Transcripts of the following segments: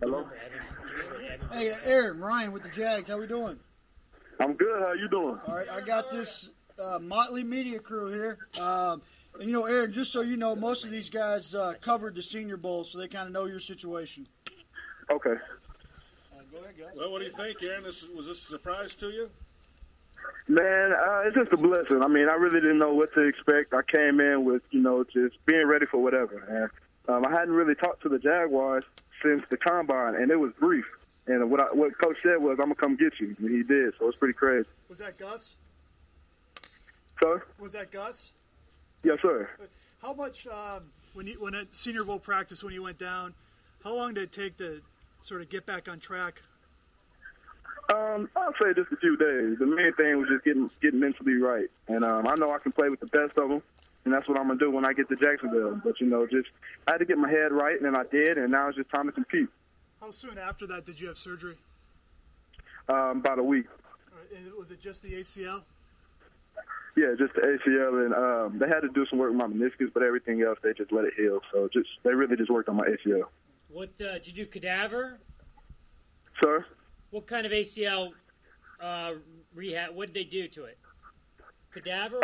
Hello? Hey, Aaron, Ryan with the Jags. How we doing? I'm good. How you doing? All right, I got this motley media crew here. And, Aaron, just so you know, most of these guys covered the Senior Bowl, so they kind of know your situation. Okay. Go ahead, guys. Well, what do you think, Aaron? Was this a surprise to you? Man, it's just a blessing. I mean, I really didn't know what to expect. I came in with, just being ready for whatever. And I hadn't really talked to the Jaguars since the Combine, and it was brief. And what Coach said was, I'm going to come get you. And he did, so it's pretty crazy. Was that Gus? Sir? Was that Gus? Yes, sir. How much, when at Senior Bowl practice, when you went down, how long did it take to sort of get back on track? I'll say just a few days. The main thing was just getting mentally right. And I know I can play with the best of them, and that's what I'm going to do when I get to Jacksonville. But, I had to get my head right, and I did, and now it's just time to compete. How soon after that did you have surgery? About a week. And was it just the ACL? Yeah, just the ACL, and they had to do some work with my meniscus, but everything else, they just let it heal. So they really just worked on my ACL. What did you do, cadaver? Sir? What kind of ACL rehab? What did they do to it? Cadaver?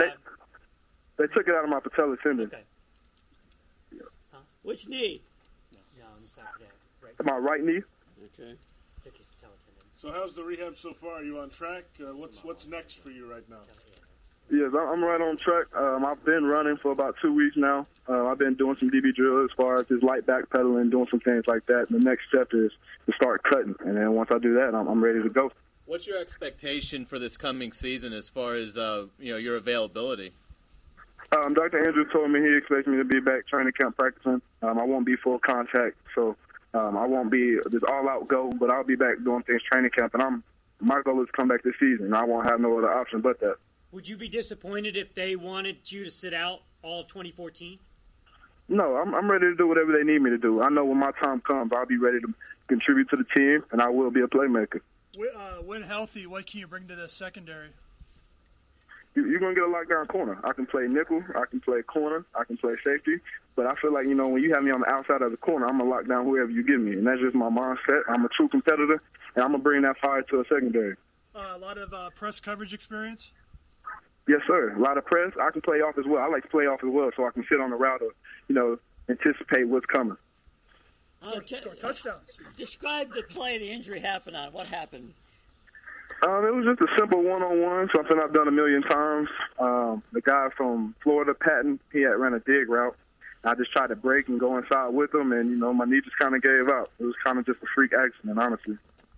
They took it out of my patella tendon. Okay. Yeah. Huh? Which knee? No, it's not cadaver. Right. My right knee. Okay. Took his patella tendon. So how's the rehab so far? Are you on track? What's next for you right now? Yes, I'm right on track. I've been running for about 2 weeks now. I've been doing some DB drills as far as just light backpedaling, doing some things like that. And the next step is to start cutting. And then once I do that, I'm ready to go. What's your expectation for this coming season as far as your availability? Dr. Andrews told me he expects me to be back training camp practicing. I won't be full contact, so I won't be this all-out go, but I'll be back doing things training camp. And my goal is to come back this season. I won't have no other option but that. Would you be disappointed if they wanted you to sit out all of 2014? No, I'm ready to do whatever they need me to do. I know when my time comes, I'll be ready to contribute to the team, and I will be a playmaker. When healthy, what can you bring to the secondary? You're going to get a lockdown corner. I can play nickel, I can play corner, I can play safety, but I feel like, when you have me on the outside of the corner, I'm going to lock down whoever you give me, and that's just my mindset. I'm a true competitor, and I'm going to bring that fire to a secondary. A lot of press coverage experience? Yes, sir. A lot of press. I can play off as well. I like to play off as well, so I can sit on the route or, anticipate what's coming. Score touchdowns. Describe the play the injury happened on. What happened? It was just a simple one-on-one, something I've done a million times. The guy from Florida, Patton, he had ran a dig route. I just tried to break and go inside with him, and, my knee just kind of gave out. It was kind of just a freak accident, honestly.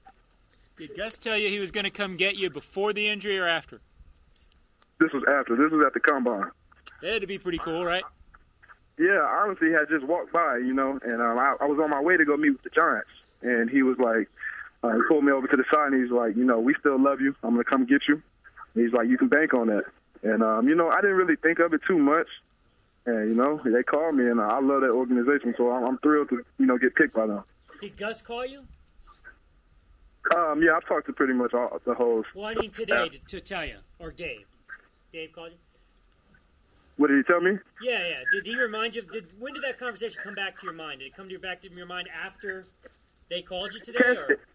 Did Gus tell you he was going to come get you before the injury or after? This was after. This was at the Combine. That had to be pretty cool, right? Yeah, honestly, he had just walked by, and I was on my way to go meet with the Giants. And he was like, he pulled me over to the side, and he's like, we still love you. I'm going to come get you. And he's like, you can bank on that. And, I didn't really think of it too much. And, they called me, and I love that organization, so I'm thrilled to, get picked by them. Did Gus call you? Yeah, I've talked to pretty much all the whole. Well, I mean today to tell you, or Dave. Dave called you? What did he tell me? Yeah. Did he remind you? When did that conversation come back to your mind? Did it come back to your mind after they called you today?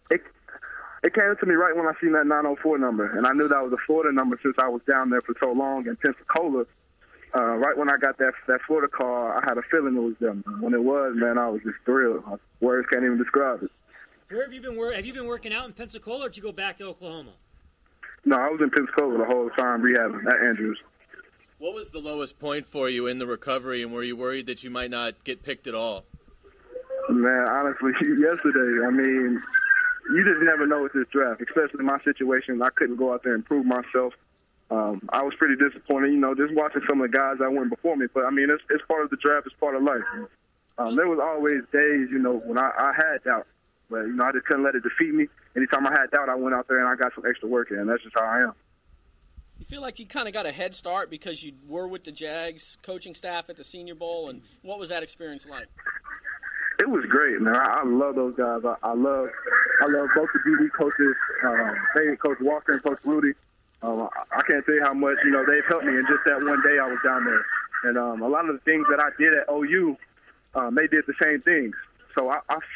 It came to me right when I seen that 904 number, and I knew that was a Florida number since I was down there for so long in Pensacola. Right when I got that Florida call, I had a feeling it was them. When it was, man, I was just thrilled. Words can't even describe it. Where have you been? Have you been working out in Pensacola, or did you go back to Oklahoma? No, I was in Pensacola the whole time rehabbing at Andrews. What was the lowest point for you in the recovery, and were you worried that you might not get picked at all? Man, honestly, yesterday, you just never know with this draft, especially in my situation. I couldn't go out there and prove myself. I was pretty disappointed, just watching some of the guys that went before me. But, it's part of the draft. It's part of life. There was always days, when I had doubt. But, I just couldn't let it defeat me. Anytime I had doubt, I went out there and I got some extra work in. That's just how I am. You feel like you kind of got a head start because you were with the Jags coaching staff at the Senior Bowl, and what was that experience like? It was great, man. I love those guys. I love both the DB coaches, Coach Walker and Coach Rudy. I can't tell you how much, they've helped me in just that one day I was down there. And a lot of the things that I did at OU, they did the same things. So I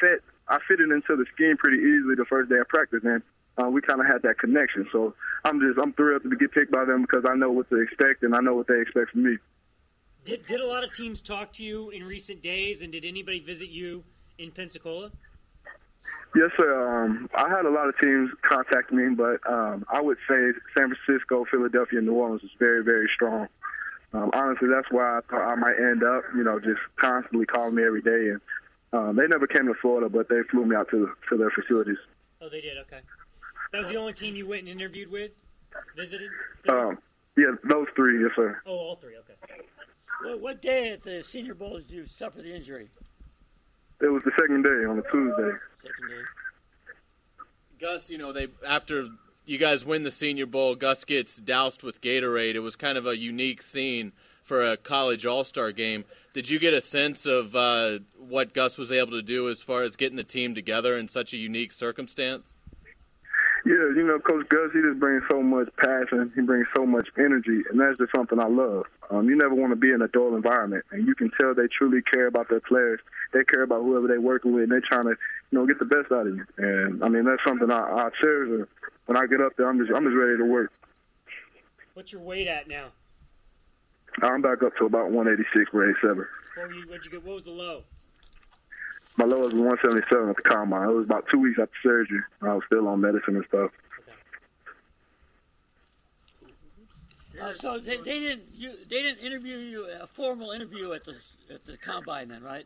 I fitted into the scheme pretty easily the first day of practice, and we kind of had that connection. So I'm thrilled to get picked by them because I know what to expect, and I know what they expect from me. Did a lot of teams talk to you in recent days, and did anybody visit you in Pensacola? Yes, sir. I had a lot of teams contact me, but I would say San Francisco, Philadelphia, and New Orleans is very, very strong. Honestly, that's why I thought I might end up, just constantly calling me every day. And they never came to Florida, but they flew me out to their facilities. Oh, they did. Okay. That was the only team you went and interviewed with, visited? Yeah, those three, yes, sir. Oh, all three. Okay. Well, what day at the Senior Bowl did you suffer the injury? It was the second day on a Tuesday. Second day. Gus, after you guys win the Senior Bowl, Gus gets doused with Gatorade. It was kind of a unique scene for a college all-star game. Did you get a sense of what Gus was able to do as far as getting the team together in such a unique circumstance? Yeah, Coach Gus, he just brings so much passion. He brings so much energy, and that's just something I love. You never want to be in a dull environment, and you can tell they truly care about their players. They care about whoever they're working with, and they're trying to, get the best out of you. And, that's something I cherish. When I get up there, I'm just ready to work. What's your weight at now? I'm back up to about 186, 187. What'd you get? What was the low? My low was 177 at the combine. It was about 2 weeks after surgery. I was still on medicine and stuff. So they didn't interview you, a formal interview at the combine then, right?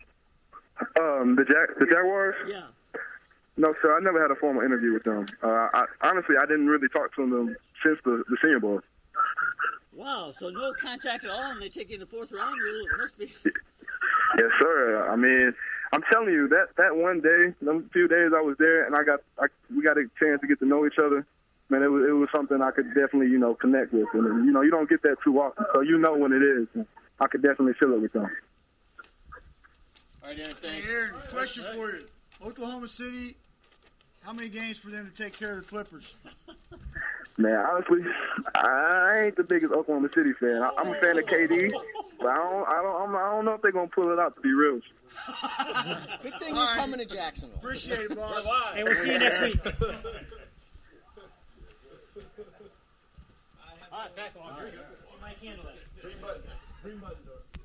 The Jaguars? Yeah. No, sir. I never had a formal interview with them. Honestly, I didn't really talk to them since the Senior Bowl. Wow. So no contact at all, and they take you in the fourth round. It must be. Yes, sir. I'm telling you that one day, them few days I was there, and we got a chance to get to know each other. Man, it was something I could definitely, connect with, and you don't get that too often, so when it is. And I could definitely feel it with them. All right, Aaron, thanks. Hey, Aaron, question for you: Oklahoma City, how many games for them to take care of the Clippers? Man, honestly, I ain't the biggest Oklahoma City fan. I'm a fan of KD, but I don't know if they're gonna pull it out. To be real. Good thing you're coming to Jacksonville. Appreciate it, boss. Hey, we'll see you next week. All right, back on. You might handle it. Green button door.